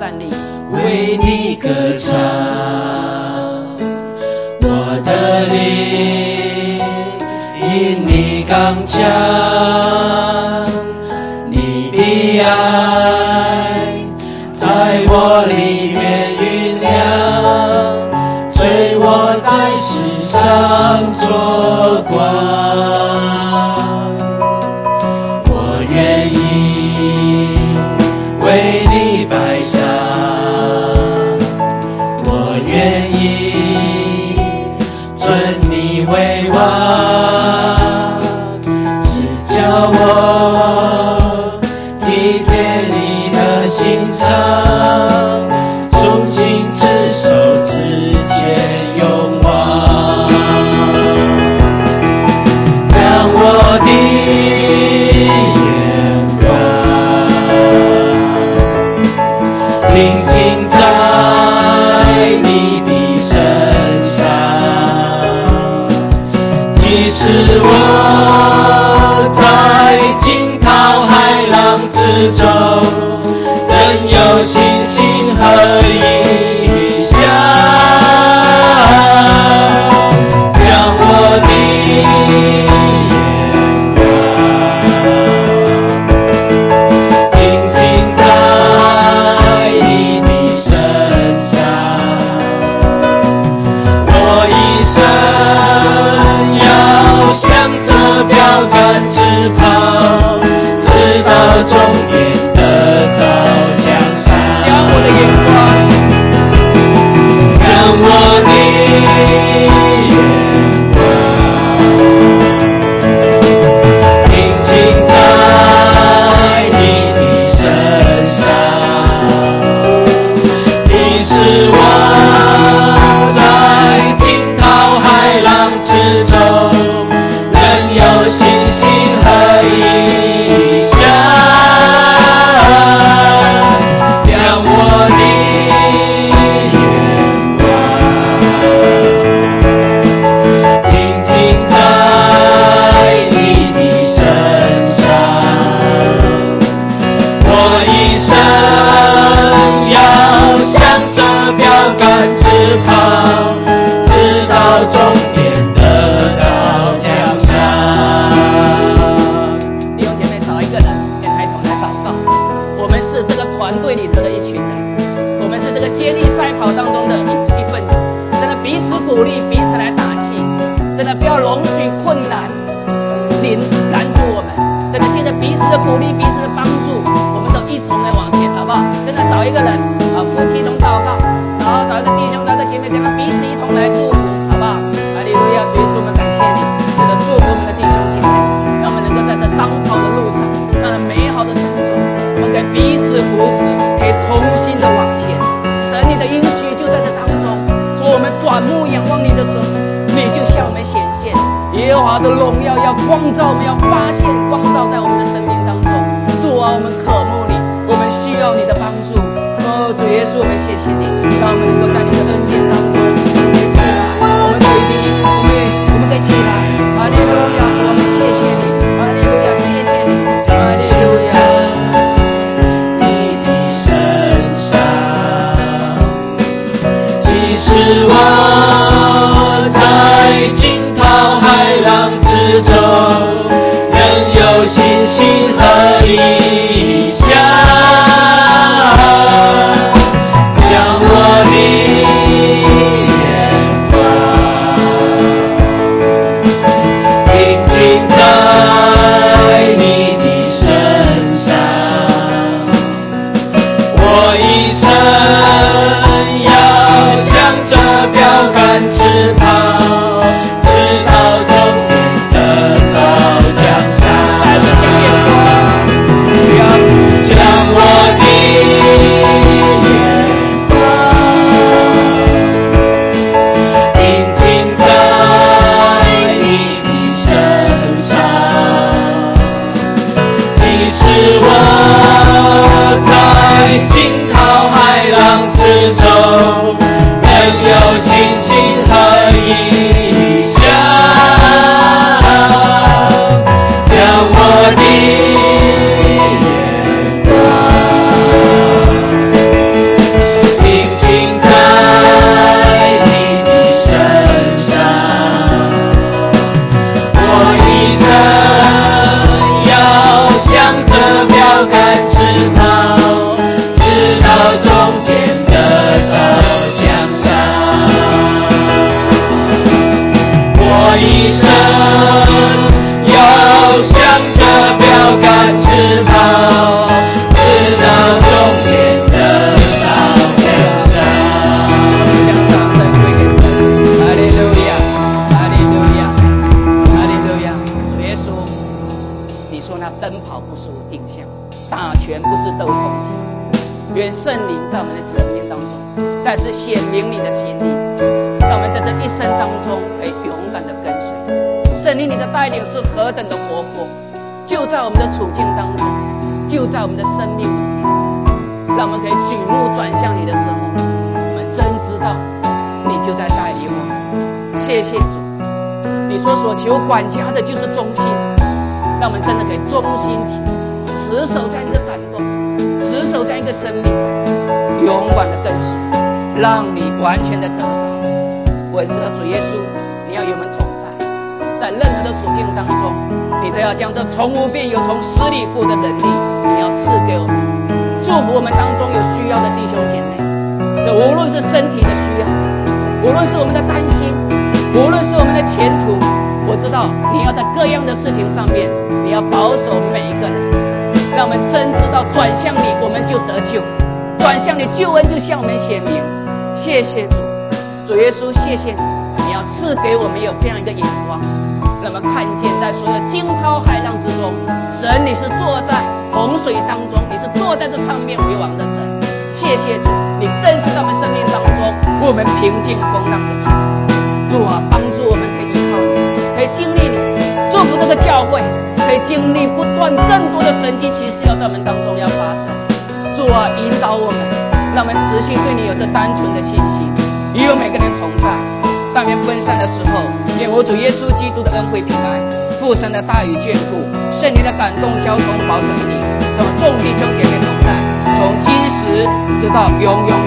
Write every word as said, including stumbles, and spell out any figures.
站立， 为你歌唱，我的灵因你刚强，你的爱在我里面酝酿，催我在世上做光。我愿意为你摆上，我愿意尊你为王，是叫我体贴你的心肠，忠心持守之前勇往，将我的眼光定睛在你的身上，即使我在惊涛骇浪之中，仍有信心和意向，将我的眼光定睛在你的身上，我一生要向着标杆直跑，直到终点的早江山。 将我的眼光， 将我的眼光定睛在你的身上，即使我在惊涛骇浪之中，仍有信心和意向，将我的眼光定睛在你的身上，我一生要向着标杆直跑，直到终点的早江山。 弟兄姐妹，找一个人跟孩童来祷告。我们是这个团队里头的一群人，我们是这个接力赛跑当中的一一份子，真的彼此鼓励，彼此来打气，真的不要容许困难临拦住我们，真的借着彼此的鼓励，彼此的帮助，我们都一同的往前，好不好？真的找一个人啊，夫妻一同祷告，然后找一个弟兄，找一个姐妹，跟他彼此一同来祝福，好不好？哈利路亚！主耶稣，我们感谢你，真的祝福我们的弟兄姐妹，让我们能够在这当跑的路上，那美好的当中，我们可以彼此扶持，可以同心的往前。神，你的应许就在这当中，说我们转目仰望你的时候，你就向我们显现。耶和华的荣耀要光照我们，要发现光照在我们的生命当中。主啊，我们渴慕你，我们需要你的帮助。哦，主耶稣，我们谢谢你，让我们能够在你的恩典当中，我们起来，我们可以，我们我们可以起来。哈利路亚，主，我们谢谢你，哈利路亚，谢谢你，哈利路亚。 你的身上，即使我在惊涛骇浪之中，仍有信心和意向，将我的眼光定睛在你的身上，我一生要向着标杆直跑，直到终点的早江山。将我的眼光定睛在你的身上，即使我在惊涛骇浪之中，仍有信心和意向，将我的眼光愿圣灵在我们的生命当中再次显明你的心意，让我们在这一生当中可以勇敢的跟随圣灵。你的带领是何等的活泼，就在我们的处境当中，就在我们的生命里面，让我们可以举目转向你的时候，我们真知道你就在带领我们。谢谢主，你说所求管家的就是忠心，让我们真的可以忠心起来，持守这样一个感动，持守这样一个生命，勇敢的跟随，让你完全的得着。我也知道主耶稣你要与我们同在，在任何的处境当中，你都要将这从无变有从死里复的能力你要赐给我们，祝福我们当中有需要的弟兄姐妹，这无论是身体的需要，无论是我们的担心，无论是我们的前途，我知道你要在各样的事情上面你要保守每一个人，让我们真知道转向你我们就得救，转向你救恩就向我们显明。谢谢主，主耶稣，谢谢你，你要赐给我们有这样一个眼光，让我们看见在所有的惊涛骇浪之中，神你是坐在洪水当中，你是坐在这上面为王的神。谢谢主，你更是在我们生命当中我们平静风浪的主。主啊，帮助我们可以依靠你，可以经历你，祝福这个教会可以经历不断更多的神迹奇事要在我们当中要发生。主啊，引导我们，让我们持续对你有这单纯的信心，与有每个人同在。但愿分散的时候，愿我主耶稣基督的恩惠平安，父神的大与眷顾，圣灵的感动交通保守你，从众弟兄姐妹同在，从今时直到永永